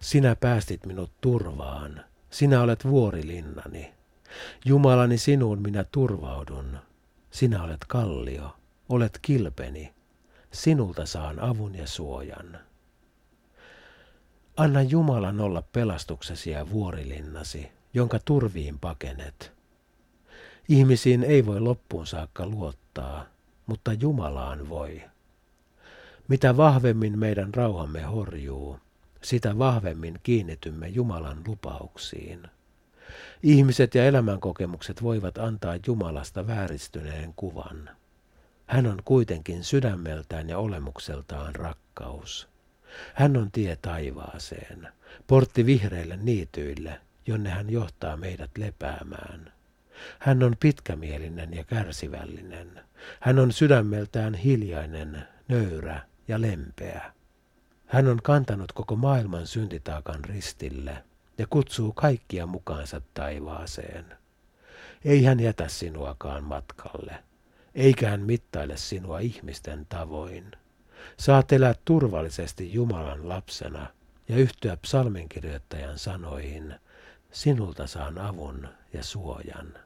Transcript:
Sinä päästit minut turvaan. Sinä olet vuorilinnani. Jumalani, sinuun minä turvaudun. Sinä olet kallio, olet kilpeni. Sinulta saan avun ja suojan. Anna Jumalan olla pelastuksesi ja vuorilinnasi, jonka turviin pakenet. Ihmisiin ei voi loppuun saakka luottaa, mutta Jumalaan voi. Mitä vahvemmin meidän rauhamme horjuu, sitä vahvemmin kiinnitymme Jumalan lupauksiin. Ihmiset ja elämänkokemukset voivat antaa Jumalasta vääristyneen kuvan. Hän on kuitenkin sydämeltään ja olemukseltaan rakkaus. Hän on tie taivaaseen, portti vihreille niityille, jonne hän johtaa meidät lepäämään. Hän on pitkämielinen ja kärsivällinen. Hän on sydämeltään hiljainen, nöyrä ja lempeä. Hän on kantanut koko maailman syntitaakan ristille ja kutsuu kaikkia mukaansa taivaaseen. Ei hän jätä sinuakaan matkalle, eikä hän mittaile sinua ihmisten tavoin. Saat elää turvallisesti Jumalan lapsena ja yhtyä psalminkirjoittajan sanoihin, sinulta saan avun ja suojan.